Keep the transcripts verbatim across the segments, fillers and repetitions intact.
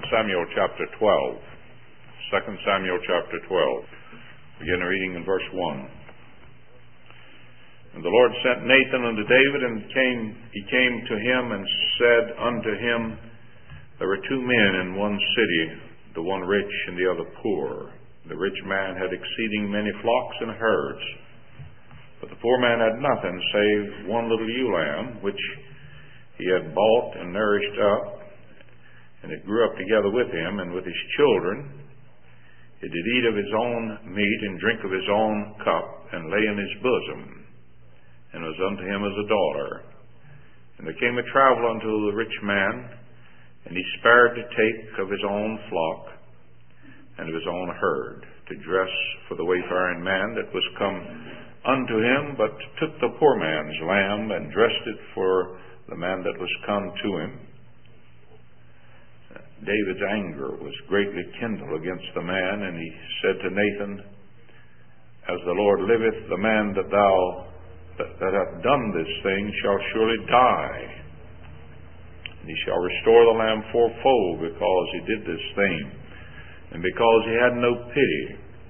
Samuel chapter twelve. Second Samuel chapter twelve. Begin reading in verse one. And the Lord sent Nathan unto David, and came, he came to him and said unto him, There were two men in one city, the one rich and the other poor. The rich man had exceeding many flocks and herds, but the poor man had nothing save one little ewe lamb, which he had bought and nourished up, and it grew up together with him and with his children. It did eat of his own meat and drink of his own cup, and lay in his bosom, and was unto him as a daughter. And there came a traveler unto the rich man, and he spared to take of his own flock and of his own herd, to dress for the wayfaring man that was come unto him, but took the poor man's lamb, and dressed it for the man that was come to him. David's anger was greatly kindled against the man, and he said to Nathan, As the Lord liveth, the man that thou that, that hath done this thing shall surely die. And he shall restore the lamb fourfold, because he did this thing, and because he had no pity.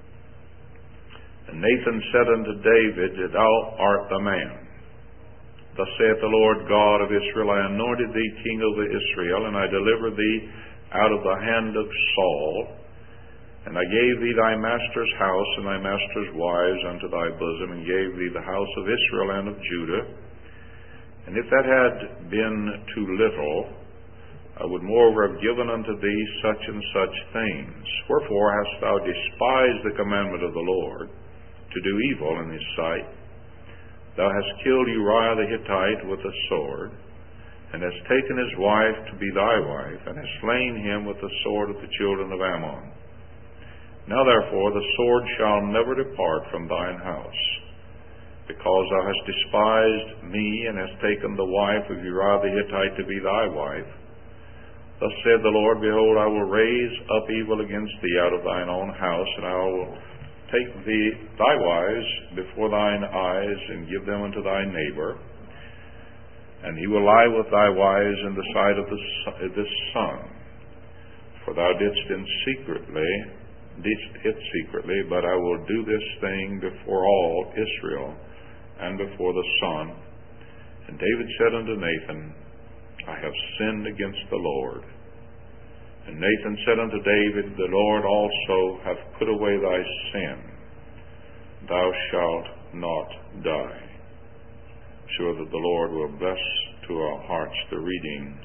And Nathan said unto David, Thou art the man. Thus saith the Lord God of Israel, I anointed thee king over Israel, and I delivered thee out of the hand of Saul, and I gave thee thy master's house and thy master's wives unto thy bosom, and gave thee the house of Israel and of Judah. And if that had been too little, I would moreover have given unto thee such and such things. Wherefore hast thou despised the commandment of the Lord, to do evil in his sight? Thou hast killed Uriah the Hittite with a sword, and hast taken his wife to be thy wife, and hast slain him with the sword of the children of Ammon. Now therefore the sword shall never depart from thine house, because thou hast despised me, and hast taken the wife of Uriah the Hittite to be thy wife. Thus saith the Lord, Behold, I will raise up evil against thee out of thine own house, and I will take thee thy wives before thine eyes, and give them unto thy neighbor. And he will lie with thy wives in the sight of this sun. For thou didst in secretly, didst it secretly, but I will do this thing before all Israel, and before the sun. And David said unto Nathan, I have sinned against the Lord. And Nathan said unto David, The Lord also hath put away thy sin. Thou shalt not die. Sure that the Lord will bless to our hearts the reading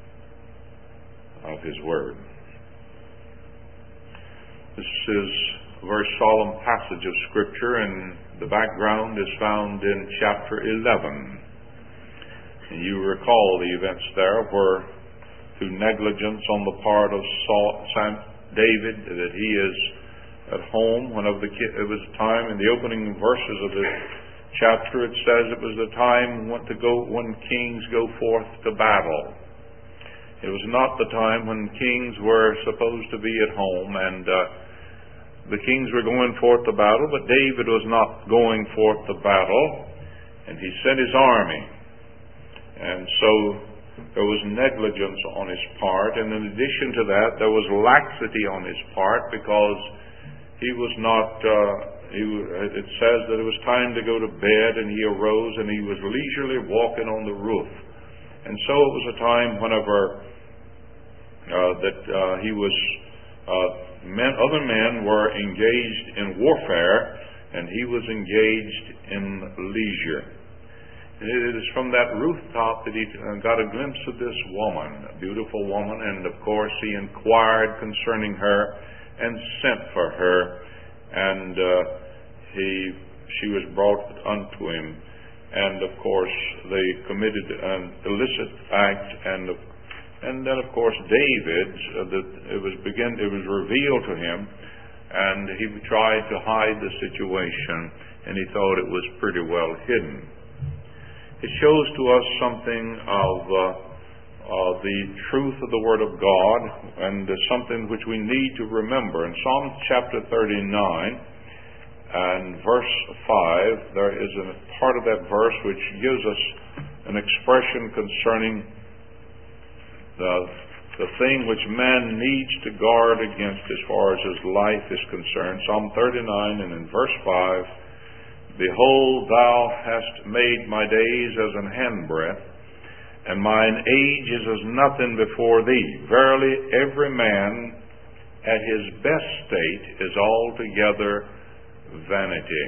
of His Word. This is a very solemn passage of Scripture, and the background is found in chapter eleven. And you recall the events there where, through negligence on the part of Saul, Sam, David, that he is at home. Whenever the it was a time in the opening verses of the chapter, it says it was the time when to go when kings go forth to battle. It was not the time when kings were supposed to be at home, and uh, the kings were going forth to battle, but David was not going forth to battle, and he sent his army. And so there was negligence on his part, and in addition to that, there was laxity on his part, because he was not, uh, he, it says that it was time to go to bed, and he arose, and he was leisurely walking on the roof. And so it was a time whenever uh, that uh, he was, uh, men, other men were engaged in warfare, and he was engaged in leisure. It is from that rooftop that he got a glimpse of this woman, a beautiful woman, and of course he inquired concerning her and sent for her, and uh, he she was brought unto him, and of course they committed an illicit act, and and then of course David, uh, that it was begin it was revealed to him, and he tried to hide the situation, and he thought it was pretty well hidden. It shows to us something of uh, uh, the truth of the Word of God, and uh, something which we need to remember. In Psalm chapter thirty-nine and verse five, there is a part of that verse which gives us an expression concerning the the thing which man needs to guard against as far as his life is concerned. Psalm thirty-nine and in verse five, Behold, thou hast made my days as an handbreadth, and mine age is as nothing before thee. Verily, every man at his best state is altogether vanity.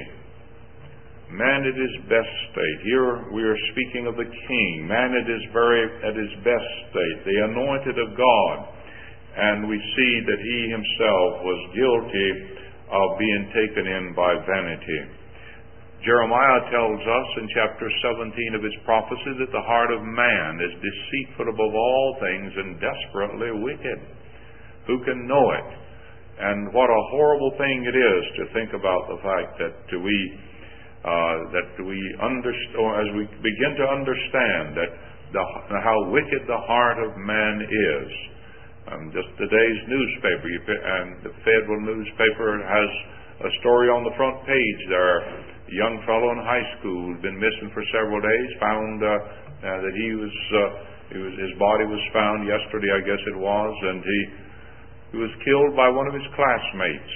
Man at his best state. Here we are speaking of the King. Man at his very at his best state, the anointed of God. And we see that he himself was guilty of being taken in by vanity. Jeremiah tells us in chapter seventeen of his prophecy that the heart of man is deceitful above all things and desperately wicked. Who can know it? And what a horrible thing it is to think about the fact that we uh, that we understand, or as we begin to understand that the, how wicked the heart of man is. Um, just today's newspaper, you, and the Fayetteville newspaper has a story on the front page there. A young fellow in high school who'd been missing for several days, found uh, uh, that he was, uh, he was his body was found yesterday, I guess it was, and he he was killed by one of his classmates.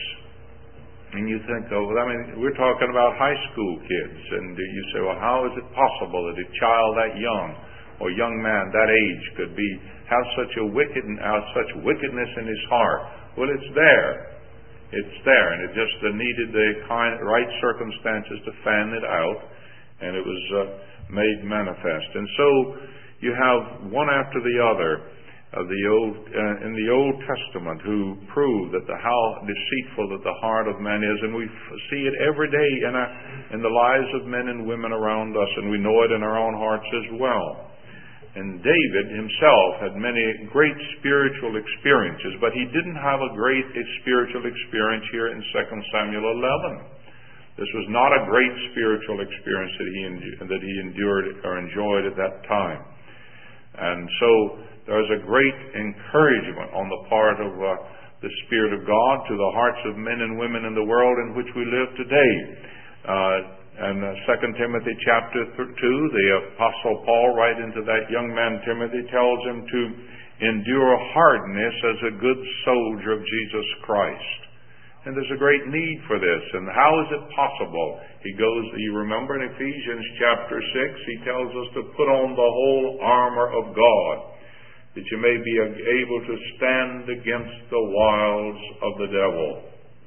And you think, oh, I mean, we're talking about high school kids, and you say, well, how is it possible that a child that young or young man that age could be have such a wicked have such wickedness in his heart? Well, it's there. It's there, and it just uh, needed the kind, right circumstances to fan it out, and it was uh, made manifest. And so you have one after the other of the old uh, in the Old Testament who prove that the how deceitful that the heart of man is, and we f- see it every day in our, in the lives of men and women around us, and we know it in our own hearts as well. And David himself had many great spiritual experiences, but he didn't have a great spiritual experience here in Second Samuel eleven. This was not a great spiritual experience that he endu- that he endured or enjoyed at that time. And so there's a great encouragement on the part of uh, the Spirit of God to the hearts of men and women in the world in which we live today. Uh, And uh, Second Timothy chapter two, the Apostle Paul, right into that young man Timothy, tells him to endure hardness as a good soldier of Jesus Christ. And there's a great need for this. And how is it possible? He goes, you remember in Ephesians chapter six, he tells us to put on the whole armor of God, that you may be able to stand against the wiles of the devil.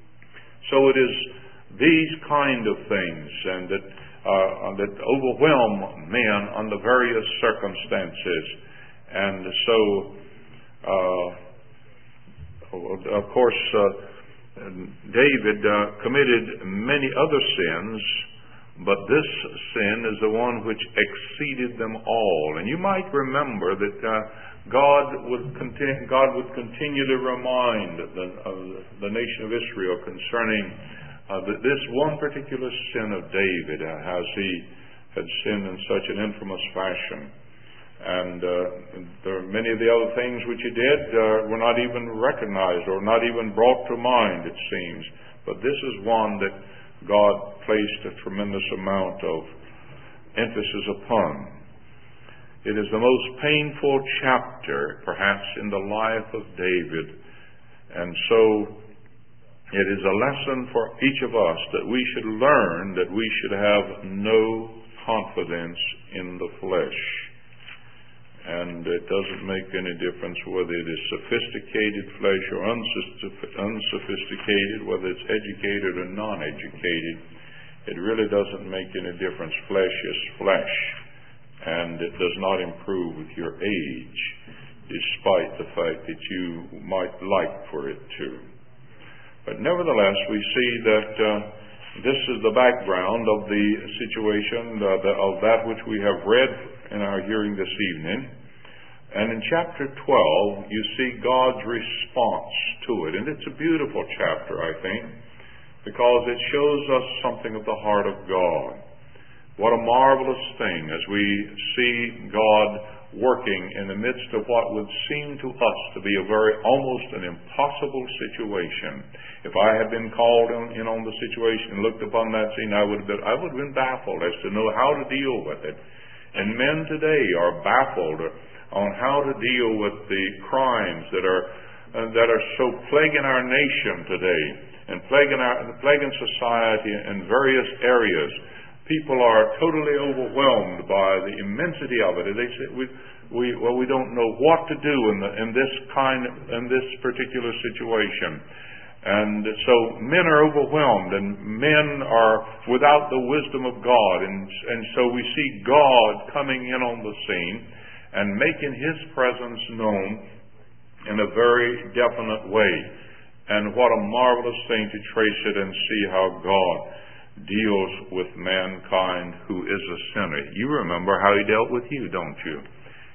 So it is these kind of things and that uh, that overwhelm men under various circumstances. And so, uh, of course, uh, David uh, committed many other sins, but this sin is the one which exceeded them all. And you might remember that uh, God would continue, God would continue to remind the, uh, the nation of Israel concerning Uh, that this one particular sin of David, uh, as he had sinned in such an infamous fashion. And uh, there are many of the other things which he did uh, were not even recognized or not even brought to mind, it seems. But this is one that God placed a tremendous amount of emphasis upon. It is the most painful chapter, perhaps, in the life of David. And so it is a lesson for each of us that we should learn that we should have no confidence in the flesh. And it doesn't make any difference whether it is sophisticated flesh or unsophisticated, whether it's educated or non-educated. It really doesn't make any difference. Flesh is flesh. And it does not improve with your age, despite the fact that you might like for it to. But nevertheless, we see that uh, this is the background of the situation, uh, the, of that which we have read in our hearing this evening. And in chapter twelve, you see God's response to it. And it's a beautiful chapter, I think, because it shows us something of the heart of God. What a marvelous thing as we see God working in the midst of what would seem to us to be a very, almost an impossible situation. If I had been called in, in on the situation and looked upon that scene, I would have been, I would have been baffled as to know how to deal with it. And men today are baffled on how to deal with the crimes that are uh, that are so plaguing our nation today and plaguing our plaguing society in various areas. People are totally overwhelmed by the immensity of it. They say we we well we don't know what to do in the in this kind in this particular situation. And so men are overwhelmed, and men are without the wisdom of God, and and so we see God coming in on the scene and making His presence known in a very definite way. And what a marvelous thing to trace it and see how God deals with mankind who is a sinner. You remember how He dealt with you, don't you?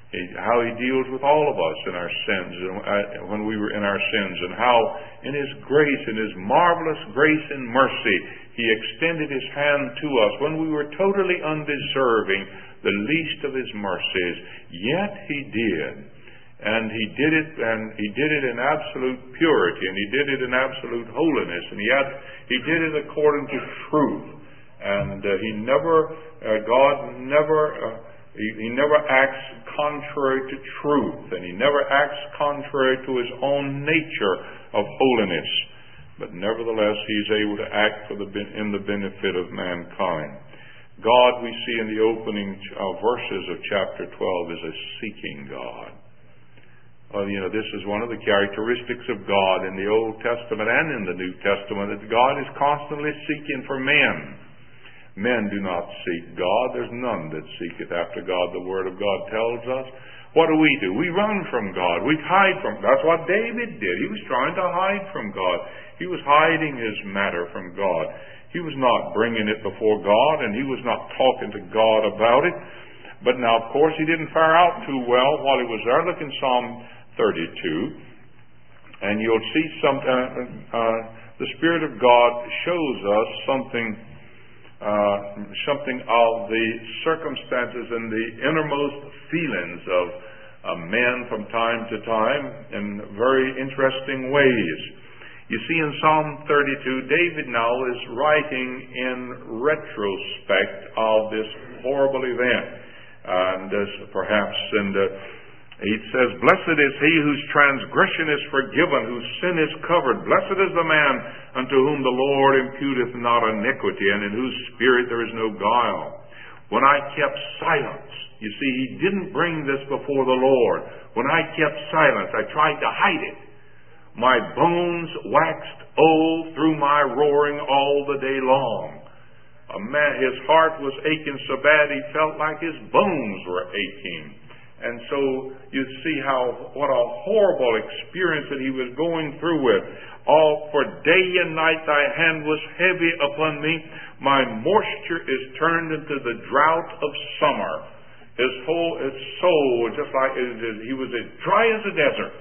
How He deals with all of us in our sins, and when we were in our sins, and how in His grace, in His marvelous grace and mercy, He extended His hand to us when we were totally undeserving, the least of His mercies. Yet He did. And He did it, and He did it in absolute purity, and He did it in absolute holiness, and He had, He did it according to truth. And uh, He never, uh, God never, uh, he, he never acts contrary to truth, and He never acts contrary to His own nature of holiness. But nevertheless, He's able to act for the in the benefit of mankind. God, we see in the opening uh, verses of chapter twelve, is a seeking God. Well, you know, this is one of the characteristics of God in the Old Testament and in the New Testament, that God is constantly seeking for men. Men do not seek God. There's none that seeketh after God, the Word of God tells us. What do we do? We run from God. We hide from God. That's what David did. He was trying to hide from God. He was hiding his matter from God. He was not bringing it before God, and he was not talking to God about it. But now, of course, he didn't fare out too well while he was there. Look in Psalm thirty-two, and you'll see some. Uh, uh, the Spirit of God shows us something, uh, something of the circumstances and the innermost feelings of uh, men from time to time in very interesting ways. You see, in Psalm thirty-two, David now is writing in retrospect of this horrible event. And uh, perhaps, and uh, he says, "Blessed is he whose transgression is forgiven, whose sin is covered. Blessed is the man unto whom the Lord imputeth not iniquity, and in whose spirit there is no guile. When I kept silence," you see, he didn't bring this before the Lord. "When I kept silence, I tried to hide it. My bones waxed old through my roaring all the day long." A man, his heart was aching so bad he felt like his bones were aching. And so you see how, what a horrible experience that he was going through with. "All for day and night thy hand was heavy upon me. My moisture is turned into the drought of summer." His whole his soul was just like, he was as dry as a desert.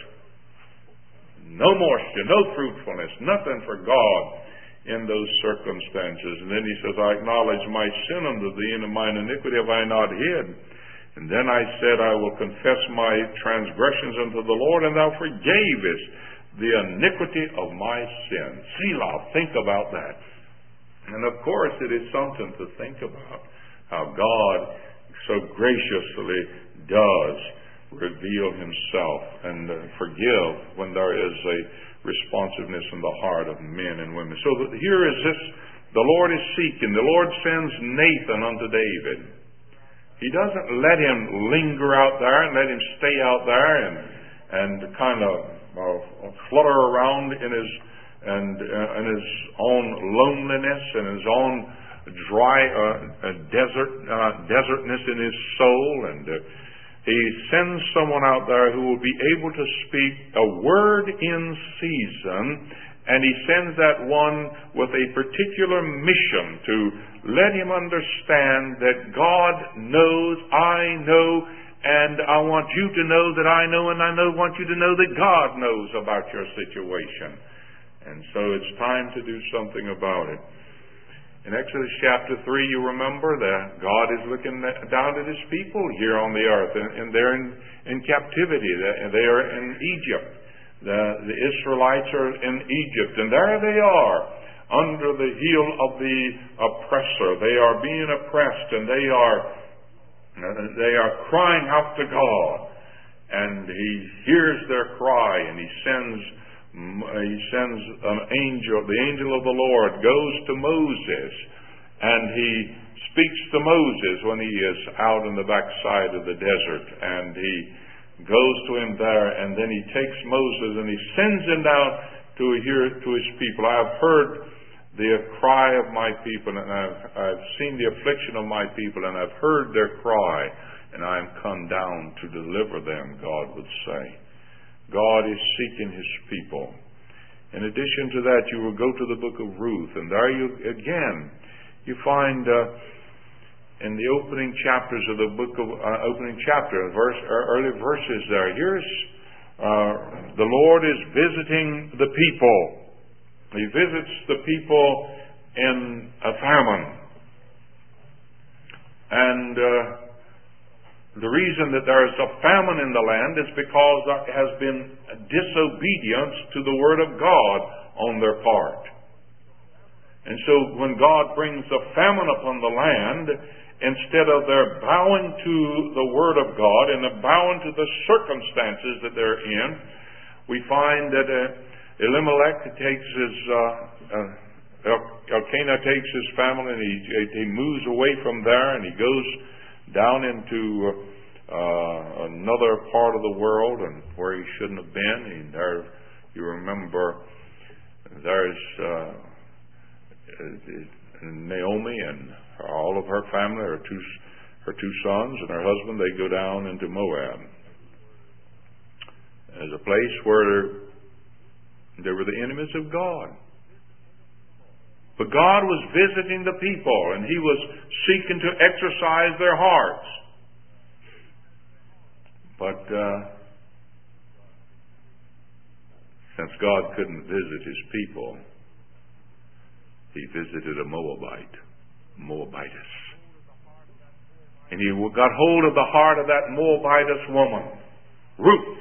No moisture, no fruitfulness, nothing for God in those circumstances. And then he says, "I acknowledge my sin unto thee, and mine iniquity have I not hid. And then I said, I will confess my transgressions unto the Lord, and thou forgavest the iniquity of my sin." Selah, think about that. And of course, it is something to think about, how God so graciously does reveal Himself and uh, forgive when there is a responsiveness in the heart of men and women. So that here is this, the Lord is seeking. The Lord sends Nathan unto David. He doesn't let him linger out there and let him stay out there and and kind of uh, flutter around in his and uh, in his own loneliness and his own dry uh, desert uh, desertness in his soul. And uh, He sends someone out there who will be able to speak a word in season, and He sends that one with a particular mission to let him understand that God knows, I know, and I want you to know that I know, and I know want you to know that God knows about your situation. And so it's time to do something about it. In Exodus chapter three, you remember that God is looking down at His people here on the earth, and, and they're in, in captivity. They are in Egypt. The, the Israelites are in Egypt, and there they are, under the heel of the oppressor. They are being oppressed, and they are they are crying out to God. and he hears their cry, and he sends he sends an angel. The angel of the Lord goes to Moses, and he speaks to Moses when he is out in the backside of the desert, and he goes to him there, and then he takes Moses and he sends him down to hear to his people. I have heard the cry of my people, and I've, I've seen the affliction of my people, and I've heard their cry, and I am come down to deliver them, God would say. God is seeking his people. In addition to that, you will go to the book of Ruth, and there you again, you find uh, in the opening chapters of the book of uh, opening chapter, verse early verses there. Here's uh, the Lord is visiting the people. He visits the people in a famine, and uh, the reason that there is a famine in the land is because there has been disobedience to the Word of God on their part. And so when God brings a famine upon the land, instead of their bowing to the Word of God and bowing to the circumstances that they're in, we find that uh, Elimelech takes his, uh, uh, Elkanah takes his family, and he, he moves away from there, and he goes down into uh, another part of the world, and where he shouldn't have been. And there, you remember, there's uh, Naomi and all of her family, her two, her two sons and her husband. They go down into Moab as a place where they were the enemies of God. But God was visiting the people, and he was seeking to exercise their hearts. But uh, since God couldn't visit his people, he visited a Moabite, Moabitess. And he got hold of the heart of that Moabitess woman, Ruth.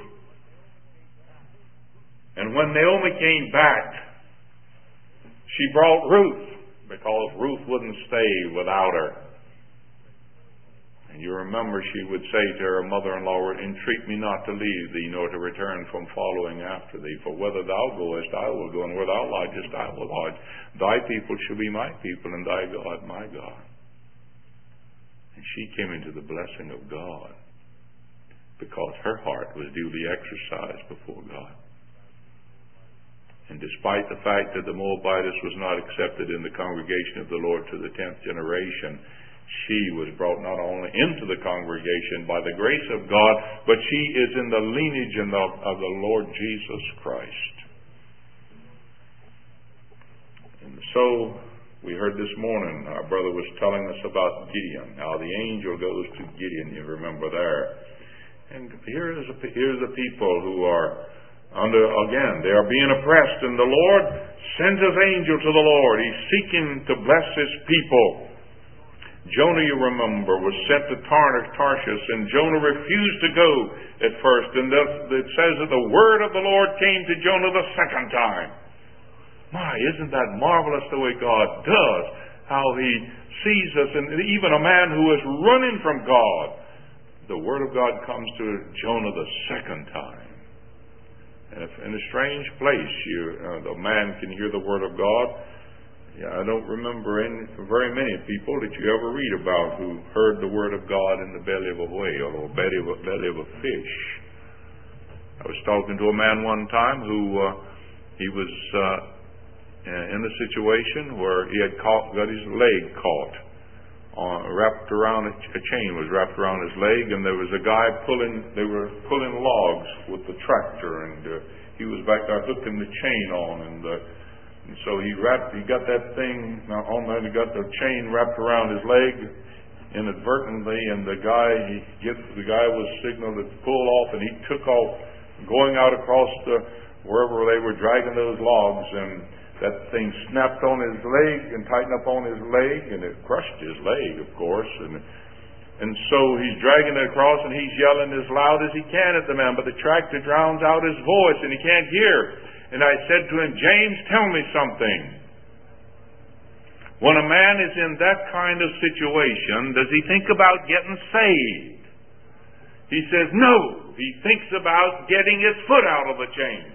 And when Naomi came back, she brought Ruth, because Ruth wouldn't stay without her. And you remember she would say to her mother-in-law, "Entreat me not to leave thee, nor to return from following after thee. For whither thou goest, I will go, and where thou lodgest, I will lodge. Thy people shall be my people, and thy God my God." And she came into the blessing of God, because her heart was duly exercised before God. And despite the fact that the Moabitess was not accepted in the congregation of the Lord to the tenth generation, she was brought not only into the congregation by the grace of God, but she is in the lineage of the Lord Jesus Christ. And so, we heard this morning, our brother was telling us about Gideon, how the angel goes to Gideon, you remember there. And here is a, here's a people who are under, again, they are being oppressed, and the Lord sends his angel to the Lord. He's seeking to bless his people. Jonah, you remember, was sent to Tarshish, and Jonah refused to go at first. And it says that the word of the Lord came to Jonah the second time. My, isn't that marvelous the way God does? How he sees us, and even a man who is running from God, the word of God comes to Jonah the second time. And if in a strange place, you, uh, the man can hear the word of God. Yeah, I don't remember any, very many people that you ever read about who heard the word of God in the belly of a whale or belly of a, belly of a fish. I was talking to a man one time who uh, he was uh, in a situation where he had caught, got his leg caught, uh, wrapped around a, a chain was wrapped around his leg, and there was a guy pulling. They were pulling logs with the tractor, and uh, he was back there hooking the chain on, and. Uh, And so he wrapped, he got that thing on there, he got the chain wrapped around his leg inadvertently, and the guy, he gets, the guy was signaled to pull off, and he took off, going out across the, wherever they were dragging those logs, and that thing snapped on his leg and tightened up on his leg, and it crushed his leg, of course, and and so he's dragging it across, and he's yelling as loud as he can at the man, but the tractor drowns out his voice, and he can't hear. And I said to him, "James, tell me something. When a man is in that kind of situation, does he think about getting saved?" He says, "No." he thinks about getting his foot out of the chain.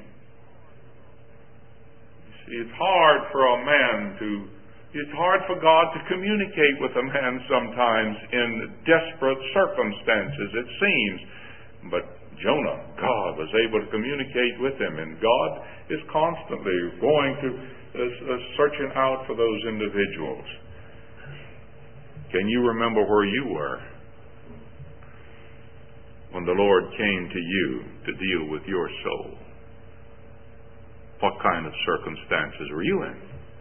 You see, it's hard for a man to, it's hard for God to communicate with a man sometimes in desperate circumstances, it seems. But Jonah, God was able to communicate with him, and God is constantly going to uh, uh, searching out for those individuals. Can you remember where you were when the Lord came to you to deal with your soul? What kind of circumstances were you in?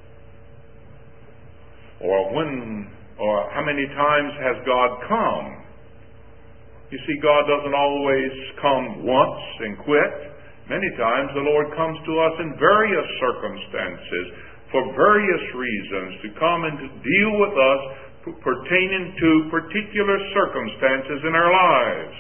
Or when, or how many times has God come? You see, God doesn't always come once and quit. Many times the Lord comes to us in various circumstances for various reasons to come and to deal with us pertaining to particular circumstances in our lives.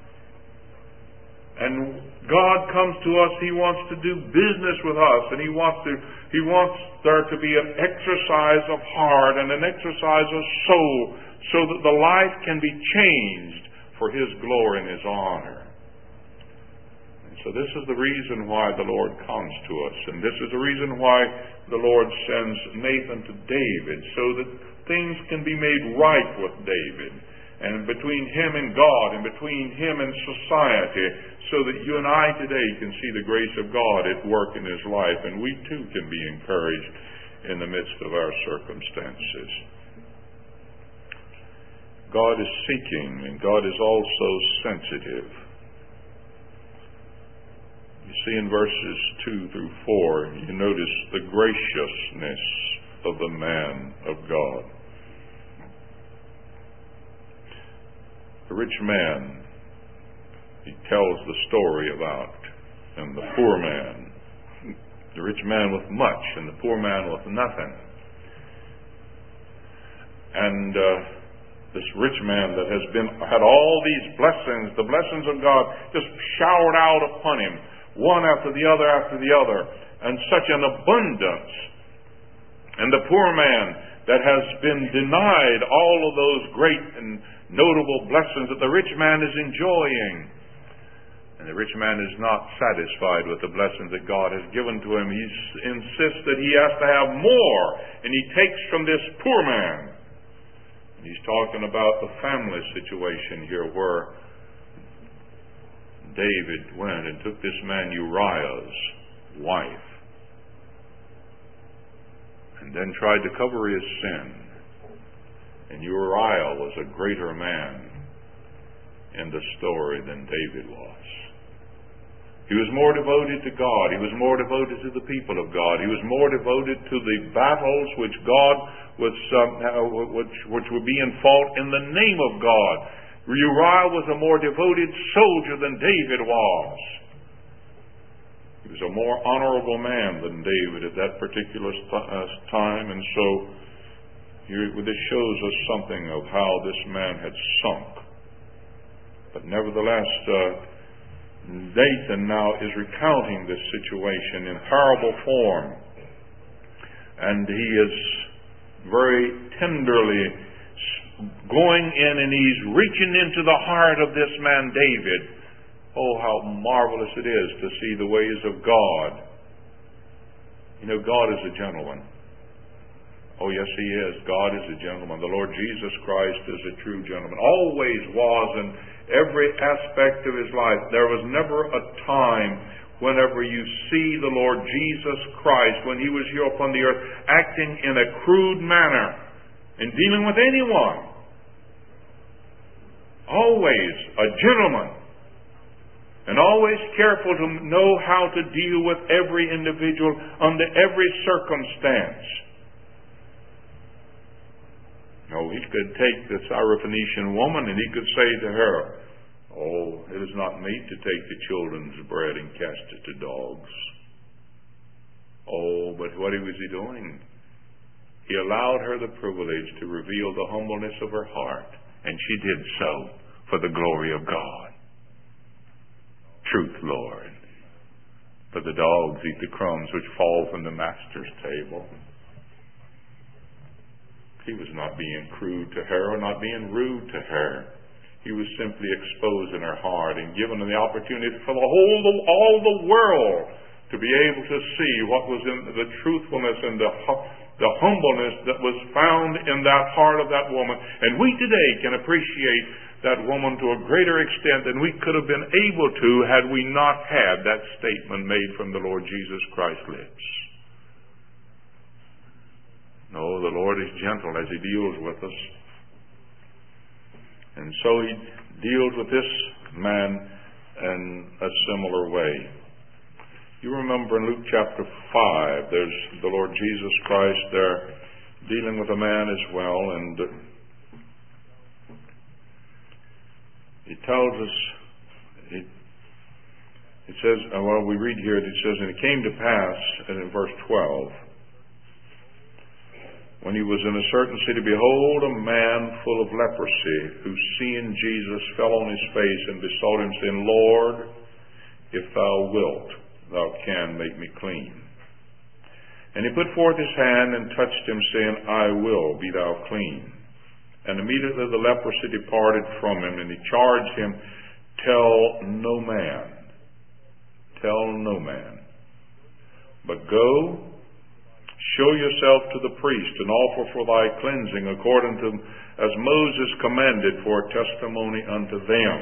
And God comes to us, He wants to do business with us, and He wants to He wants there to be an exercise of heart and an exercise of soul so that the life can be changed for His glory and His honor. And so this is the reason why the Lord comes to us, and this is the reason why the Lord sends Nathan to David, so that things can be made right with David, and between him and God, and between him and society, so that you and I today can see the grace of God at work in his life, and we too can be encouraged in the midst of our circumstances. God is seeking, and God is also sensitive. You see in verses two through four, you notice the graciousness of the man of God. The rich man, he tells the story about, and the poor man. The rich man with much, and the poor man with nothing. And uh, this rich man that has been had all these blessings, the blessings of God, just showered out upon him, one after the other after the other, and such an abundance. And the poor man that has been denied all of those great and notable blessings that the rich man is enjoying. And the rich man is not satisfied with the blessings that God has given to him. He insists that he has to have more, and he takes from this poor man. And he's talking about the family situation here, where David went and took this man Uriah's wife, and then tried to cover his sin. And Uriah was a greater man in the story than David was. He was more devoted to God. He was more devoted to the people of God. He was more devoted to the battles which God was, um, which, which were being fought in the name of God. Uriah was a more devoted soldier than David was. He was a more honorable man than David at that particular time, and so here, this shows us something of how this man had sunk. But nevertheless, uh, Nathan now is recounting this situation in parable form, and he is very tenderly going in, and he's reaching into the heart of this man David. Oh, how marvelous it is to see the ways of God. You know, God is a gentleman. Oh, yes, He is. God is a gentleman. The Lord Jesus Christ is a true gentleman. Always was in every aspect of His life. There was never a time whenever you see the Lord Jesus Christ, when He was here upon the earth, acting in a crude manner in dealing with anyone. Always a gentleman. And always careful to know how to deal with every individual under every circumstance. No, he could take the Syrophoenician woman and he could say to her, "Oh, it is not meet to take the children's bread and cast it to dogs." Oh, but what was he doing? He allowed her the privilege to reveal the humbleness of her heart, and she did so for the glory of God. Truth, Lord. For the dogs eat the crumbs which fall from the master's table. He was not being crude to her or not being rude to her. He was simply exposing her heart and giving her the opportunity for the whole, all the world to be able to see what was in the truthfulness and the, the humbleness that was found in that heart of that woman. And we today can appreciate that woman to a greater extent than we could have been able to had we not had that statement made from the Lord Jesus Christ's lips. No, the Lord is gentle as He deals with us. And so He deals with this man in a similar way. You remember in Luke chapter five, there's the Lord Jesus Christ there dealing with a man as well, and He tells us, it, it says, well, we read here, it says, and it came to pass, and in verse twelve, when he was in a certain city, behold, a man full of leprosy, who seeing Jesus fell on his face and besought him, saying, Lord, if thou wilt, thou can make me clean. And he put forth his hand and touched him, saying, I will, be thou clean. And immediately the leprosy departed from him, and he charged him, tell no man, tell no man, but go, show yourself to the priest, and offer for thy cleansing, according to as Moses commanded, for a testimony unto them.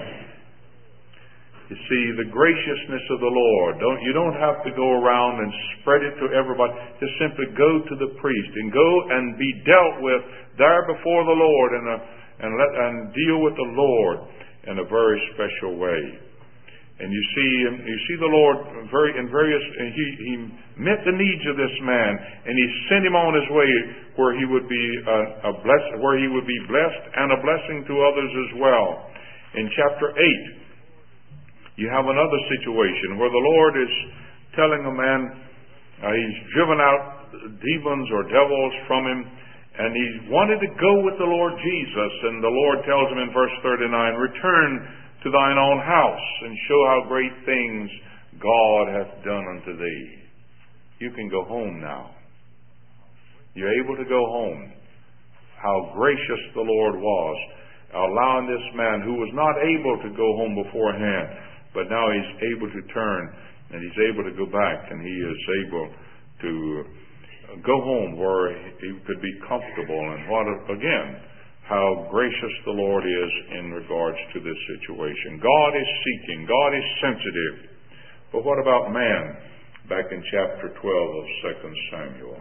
You see, the graciousness of the Lord, don't you don't have to go around and spread it to everybody. Just simply go to the priest and go and be dealt with there before the Lord, and a, and let and deal with the Lord in a very special way. And you see, you see the Lord very in various. He he met the needs of this man, and He sent him on his way where he would be a, a bless, where he would be blessed and a blessing to others as well. In chapter eight, you have another situation where the Lord is telling a man uh, he's driven out demons or devils from him, and he wanted to go with the Lord Jesus, and the Lord tells him in verse thirty-nine, return to thine own house, and show how great things God hath done unto thee. You can go home now. You're able to go home. How gracious the Lord was, allowing this man who was not able to go home beforehand, but now he's able to turn, and he's able to go back, and he is able to go home where he could be comfortable. And what, again, how gracious the Lord is in regards to this situation. God is seeking. God is sensitive. But what about man? Back in chapter twelve of Second Samuel.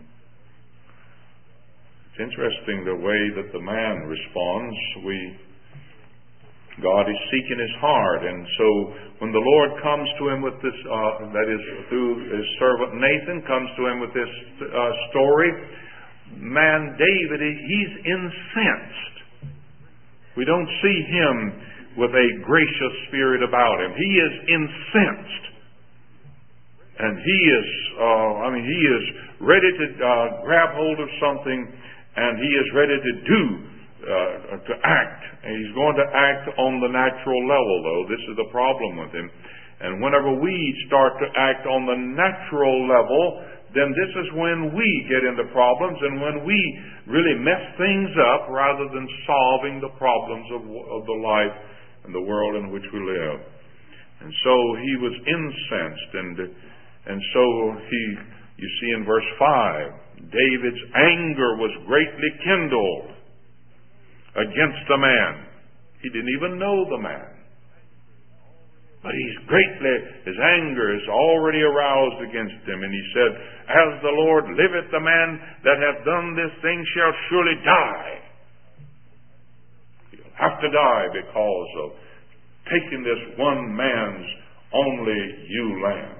It's interesting the way that the man responds. We, God is seeking his heart. And so when the Lord comes to him with this, uh, that is through his servant Nathan, comes to him with this uh, story, man David, he's incensed. We don't see him with a gracious spirit about him. He is incensed. And he is, uh, I mean, he is ready to uh, grab hold of something, and he is ready to do, uh, to act. And he's going to act on the natural level, though. This is the problem with him. And whenever we start to act on the natural level, then this is when we get into problems, and when we really mess things up rather than solving the problems of, of the life and the world in which we live. And so he was incensed, and and so he, you see in verse five, David's anger was greatly kindled against the man. He didn't even know the man. But he's greatly, his anger is already aroused against him. And he said, as the Lord liveth, the man that hath done this thing shall surely die. He'll have to die because of taking this one man's only ewe lamb.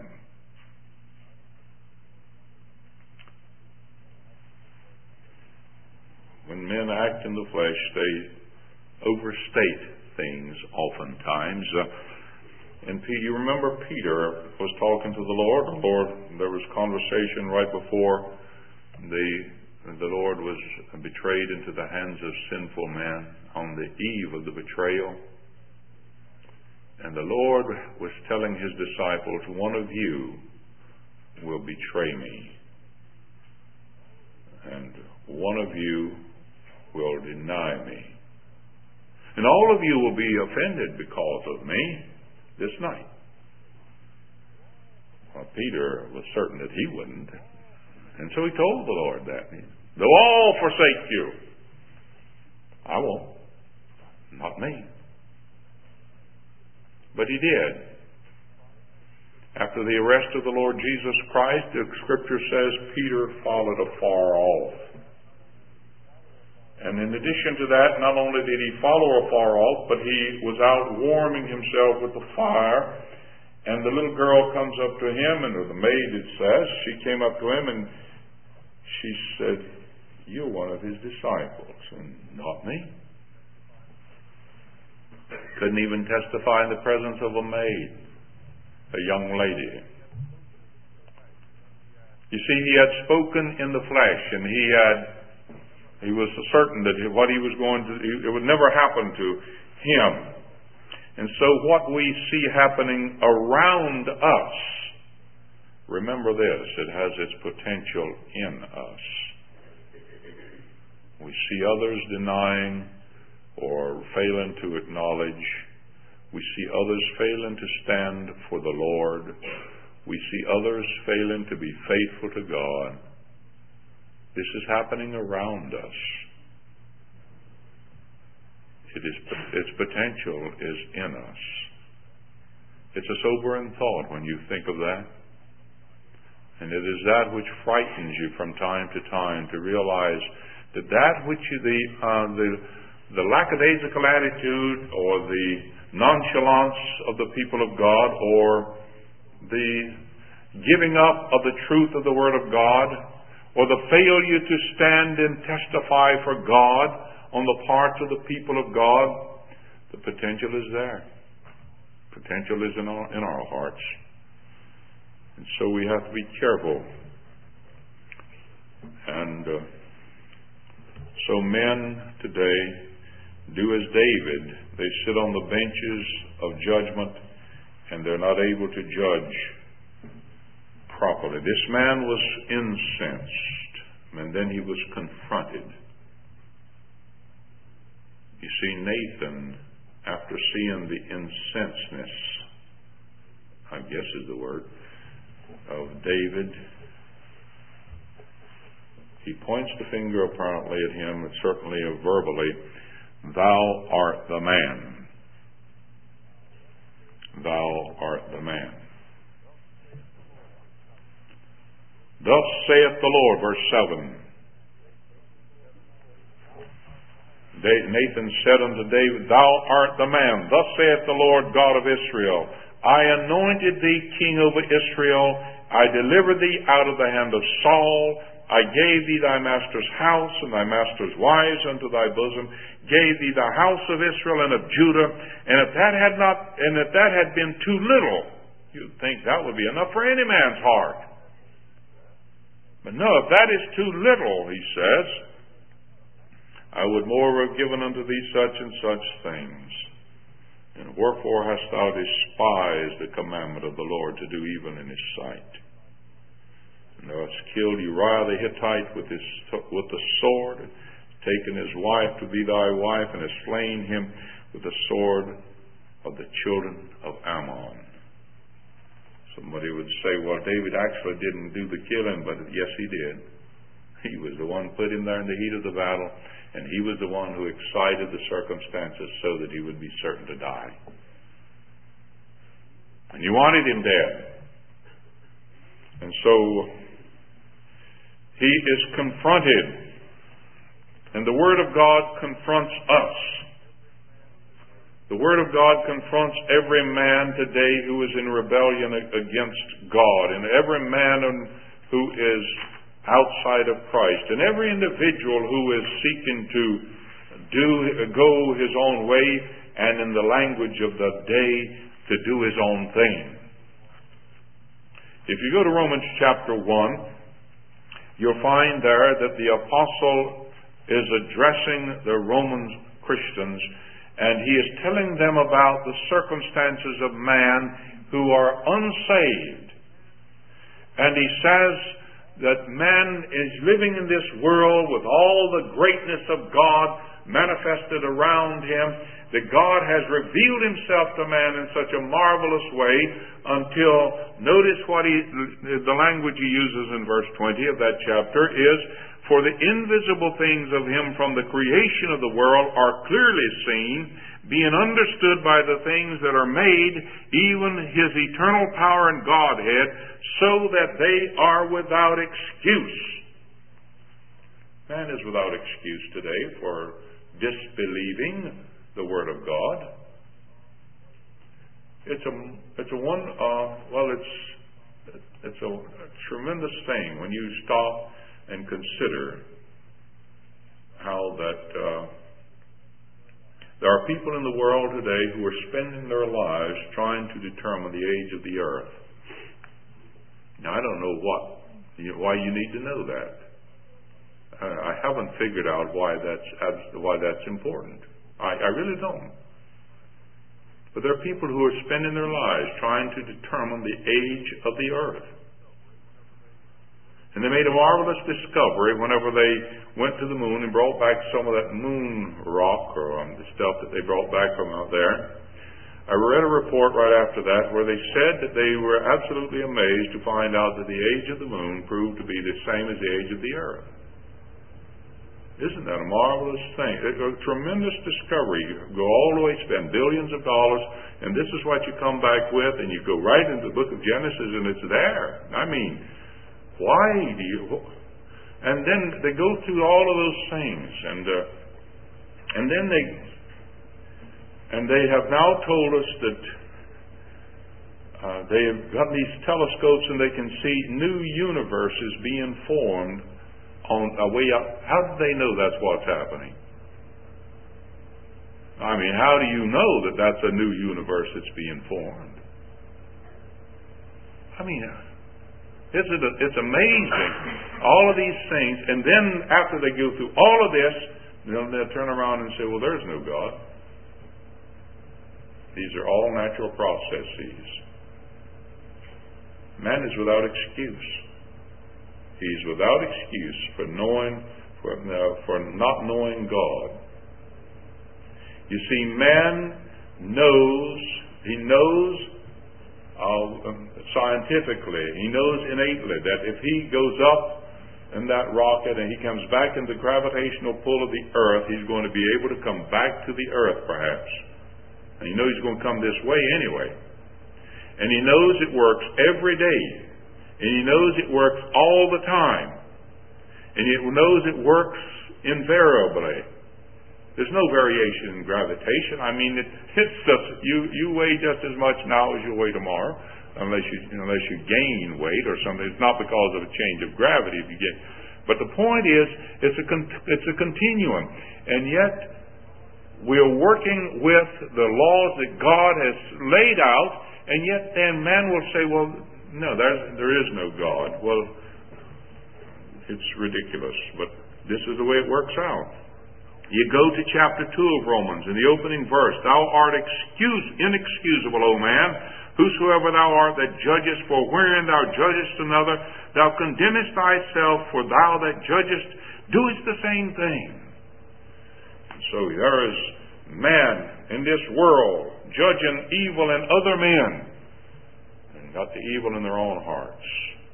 When men act in the flesh, they overstate things oftentimes. Uh, And Peter, you remember Peter was talking to the Lord. The Lord, there was conversation right before the the Lord was betrayed into the hands of sinful men on the eve of the betrayal. And the Lord was telling his disciples, one of you will betray me. And one of you will deny me. And all of you will be offended because of me this night. Well, Peter was certain that he wouldn't. And so he told the Lord that. They'll all forsake you. I won't. Not me. But he did. After the arrest of the Lord Jesus Christ, the Scripture says Peter followed afar off. And in addition to that, not only did he follow afar off, but he was out warming himself with the fire. And the little girl comes up to him, and or the maid, it says, she came up to him and she said, "You're one of his disciples." And not me. Couldn't even testify in the presence of a maid, a young lady. You see, he had spoken in the flesh, and he had, he was certain that what he was going to, it would never happen to him. And so what we see happening around us, remember this, it has its potential in us. We see others denying or failing to acknowledge. We see others failing to stand for the Lord. We see others failing to be faithful to God. This is happening around us. It is, its potential is in us. It's a sobering thought when you think of that. And it is that which frightens you from time to time to realize that that which the, uh, the, the lackadaisical attitude or the nonchalance of the people of God or the giving up of the truth of the Word of God or the failure to stand and testify for God on the parts of the people of God, the potential is there. Potential is in our, in our hearts. And so we have to be careful. And uh, so men today do as David. They sit on the benches of judgment and they're not able to judge properly. This man was incensed, and then he was confronted. You see, Nathan, after seeing the incensedness, I guess is the word, of David, he points the finger apparently at him, and certainly verbally, "Thou art the man. Thou art the man." Thus saith the Lord, verse seven. Nathan said unto David, "Thou art the man. Thus saith the Lord God of Israel, I anointed thee king over Israel. I delivered thee out of the hand of Saul. I gave thee thy master's house and thy master's wives unto thy bosom, gave thee the house of Israel and of Judah. And if that had not, and if that had been too little, you'd think that would be enough for any man's heart. But no, if that is too little, he says, I would more have given unto thee such and such things. And wherefore hast thou despised the commandment of the Lord to do evil in his sight? And thou hast killed Uriah the Hittite with his with the sword, taken his wife to be thy wife, and hast slain him with the sword of the children of Ammon. Somebody would say, well, David actually didn't do the killing, but yes, he did. He was the one put him there in the heat of the battle, and he was the one who excited the circumstances so that he would be certain to die. And you wanted him dead. And so he is confronted. And the Word of God confronts us. The Word of God confronts every man today who is in rebellion against God, and every man who is outside of Christ, and every individual who is seeking to do go his own way, and in the language of the day, to do his own thing. If you go to Romans chapter one, you'll find there that the apostle is addressing the Roman Christians, and he is telling them about the circumstances of man who are unsaved. And he says that man is living in this world with all the greatness of God, manifested around him, that God has revealed himself to man in such a marvelous way until, notice what he, the language he uses in verse twenty of that chapter is, for the invisible things of him from the creation of the world are clearly seen, being understood by the things that are made, even his eternal power and Godhead, so that they are without excuse. Man is without excuse today for disbelieving the Word of God. It's a, it's a one, uh, well, it's, it's a, a tremendous thing when you stop and consider how that uh, there are people in the world today who are spending their lives trying to determine the age of the earth. Now, I don't know what, why you need to know that. I haven't figured out why that's why that's important. I, I really don't. But there are people who are spending their lives trying to determine the age of the earth. And they made a marvelous discovery whenever they went to the moon and brought back some of that moon rock or um, the stuff that they brought back from out there. I read a report right after that where they said that they were absolutely amazed to find out that the age of the moon proved to be the same as the age of the earth. Isn't that a marvelous thing? It's a tremendous discovery. You go all the way, spend billions of dollars, and this is what you come back with, and you go right into the book of Genesis, and it's there. I mean, why do you... And then they go through all of those things, and uh, and then they and they have now told us that uh, they have got these telescopes, and they can see new universes being formed on a way up. How do they know that's what's happening? I mean, how do you know that that's a new universe that's being formed? I mean, it's, it's amazing, all of these things, and then after they go through all of this, they'll, they'll turn around and say, well, there's no God. These are all natural processes. Man is without excuse. He's without excuse for knowing, for, uh, for not knowing God. You see, man knows, he knows uh, scientifically, he knows innately that if he goes up in that rocket and he comes back in the gravitational pull of the earth, he's going to be able to come back to the earth perhaps. And he knows he's going to come this way anyway. And he knows it works every day. And he knows it works all the time. And he knows it works invariably. There's no variation in gravitation. I mean, it, it's just, you, you weigh just as much now as you weigh tomorrow, unless you unless you gain weight or something. It's not because of a change of gravity if you get. But the point is, it's a it's a continuum, and yet we're working with the laws that God has laid out, and yet then man will say, well, no, there's, there is no God. Well, it's ridiculous, but this is the way it works out. You go to chapter two of Romans, in the opening verse, thou art excuse, inexcusable, O man, whosoever thou art that judgest, for wherein thou judgest another, thou condemnest thyself, for thou that judgest doest the same thing. So there is man in this world judging evil in other men, and got the evil in their own hearts.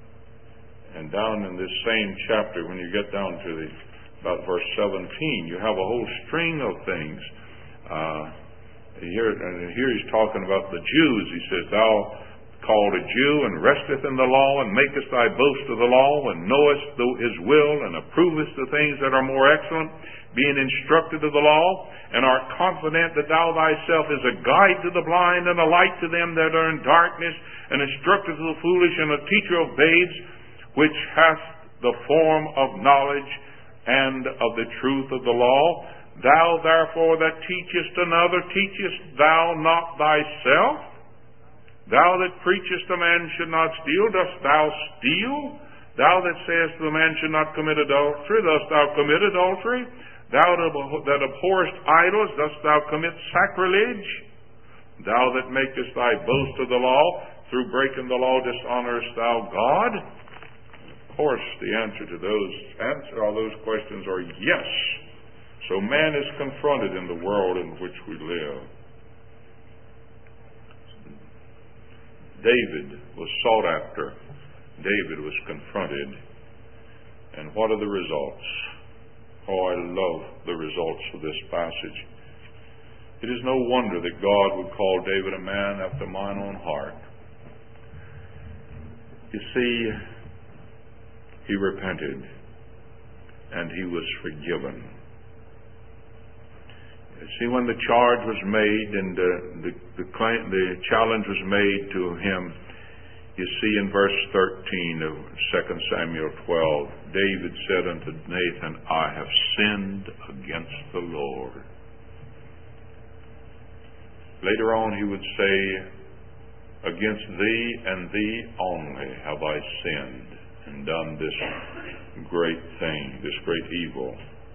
And down in this same chapter, when you get down to the about verse seventeen, you have a whole string of things. Uh, here, and here he's talking about the Jews. He says, thou called a Jew, and resteth in the law, and makest thy boast of the law, and knowest his will, and approvest the things that are more excellent, being instructed of the law, and art confident that thou thyself is a guide to the blind, and a light to them that are in darkness, an instructor to the foolish, and a teacher of babes, which hath the form of knowledge and of the truth of the law. Thou therefore that teachest another, teachest thou not thyself? Thou that preachest a man should not steal, dost thou steal? Thou that sayest the man should not commit adultery, dost thou commit adultery? Thou that abhorrest idols, dost thou commit sacrilege? Thou that makest thy boast of the law, through breaking the law dishonorest thou God? Of course, the answer to those answer all those questions are yes. So man is confronted in the world in which we live. David was sought after. David was confronted. And what are the results? Oh, I love the results of this passage. It is no wonder that God would call David a man after mine own heart. You see, he repented and he was forgiven. You see, when the charge was made and the, the, the, claim, the challenge was made to him, you see in verse thirteen of Second Samuel twelve, David said unto Nathan, I have sinned against the Lord. Later on he would say, against thee and thee only have I sinned and done this great thing, this great evil.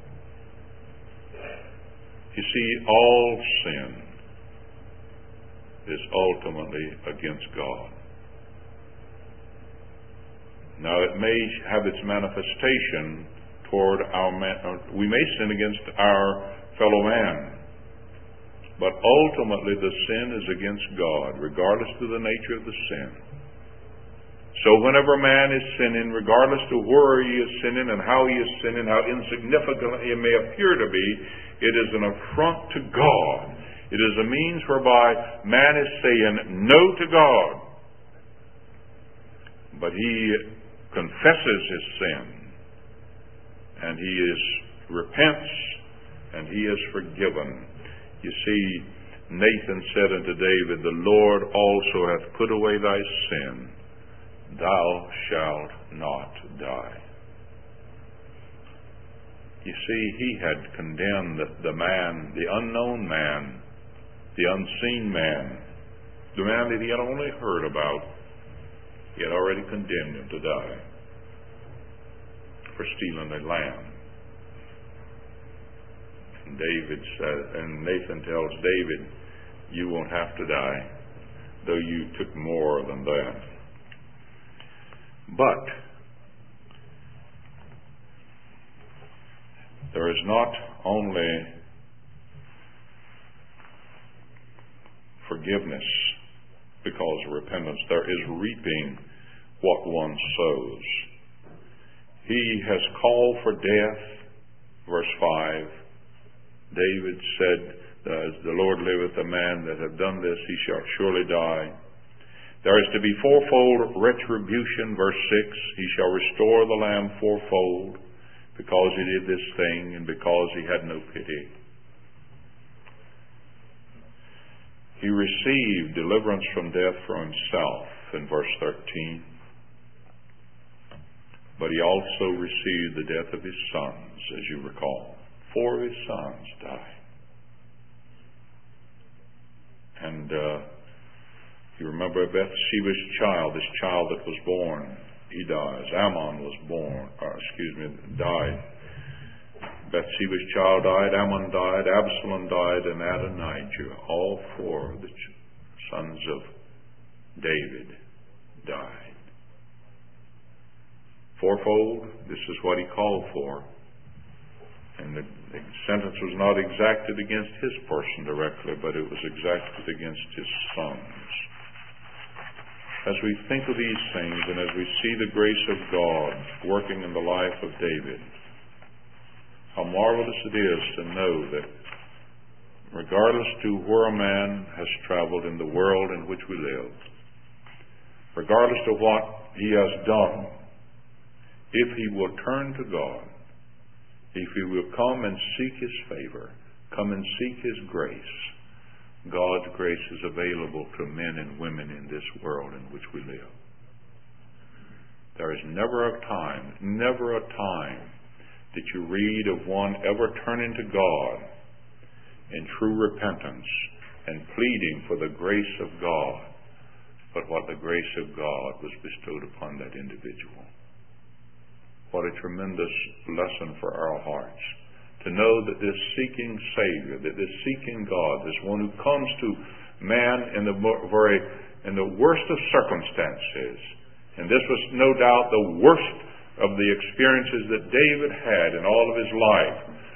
You see, all sin is ultimately against God. Now, it may have its manifestation toward our man. We may sin against our fellow man, but ultimately the sin is against God, regardless of the nature of the sin. So whenever man is sinning, regardless of where he is sinning and how he is sinning, how insignificant it may appear to be, it is an affront to God. It is a means whereby man is saying no to God. But he confesses his sin, and he is repents, and he is forgiven. You see, Nathan said unto David, the Lord also hath put away thy sin. Thou shalt not die. You see, he had condemned the, the man, the unknown man, the unseen man, the man that he had only heard about. He had already condemned him to die for stealing a lamb. And David said, and Nathan tells David, you won't have to die, though you took more than that. But there is not only forgiveness because of repentance, there is reaping what one sows. He has called for death, verse five. David said, as the Lord liveth, a man that hath done this, he shall surely die. There is to be fourfold retribution, verse six. He shall restore the lamb fourfold, because he did this thing and because he had no pity. He received deliverance from death for himself in verse thirteen. But he also received the death of his sons, as you recall. Four of his sons died. And uh, you remember Bathsheba's child, this child that was born, he dies. Ammon was born, or excuse me, died. Bathsheba's child died, Ammon died, Absalom died, and Adonijah. All four of the sons of David died. Fourfold, this is what he called for. And the, the sentence was not exacted against his person directly, but it was exacted against his sons. As we think of these things and as we see the grace of God working in the life of David, how marvelous it is to know that regardless to where a man has traveled in the world in which we live, regardless of what he has done, if he will turn to God, if he will come and seek his favor, come and seek his grace, God's grace is available to men and women in this world in which we live. There is never a time, never a time that you read of one ever turning to God in true repentance and pleading for the grace of God, but what the grace of God was bestowed upon that individual. What a tremendous lesson for our hearts. To know that this seeking Savior, that this seeking God, this one who comes to man in the very in the worst of circumstances, and this was no doubt the worst of the experiences that David had in all of his life,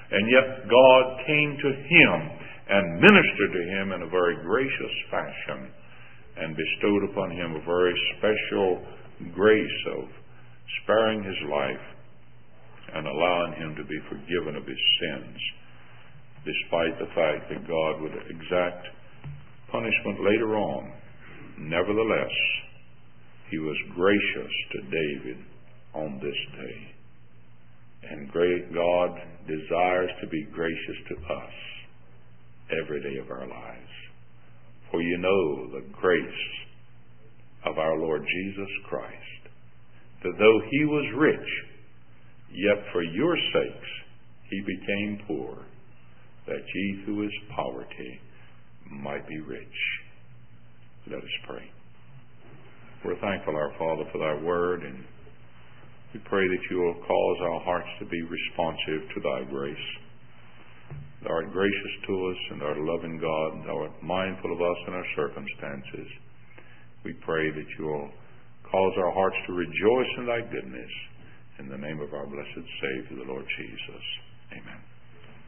And yet God came to him and ministered to him in a very gracious fashion and bestowed upon him a very special grace of sparing his life and allowing him to be forgiven of his sins, despite the fact that God would exact punishment later on. Nevertheless, he was gracious to David on this day. And great God desires to be gracious to us every day of our lives. For you know the grace of our Lord Jesus Christ, that though he was rich, yet for your sakes he became poor, that ye through his poverty might be rich. Let us pray. We're thankful, our Father, for thy word, and we pray that you will cause our hearts to be responsive to thy grace. Thou art gracious to us, and art a loving God, and thou art mindful of us and our circumstances. We pray that you will cause our hearts to rejoice in thy goodness. In the name of our blessed Savior, the Lord Jesus. Amen.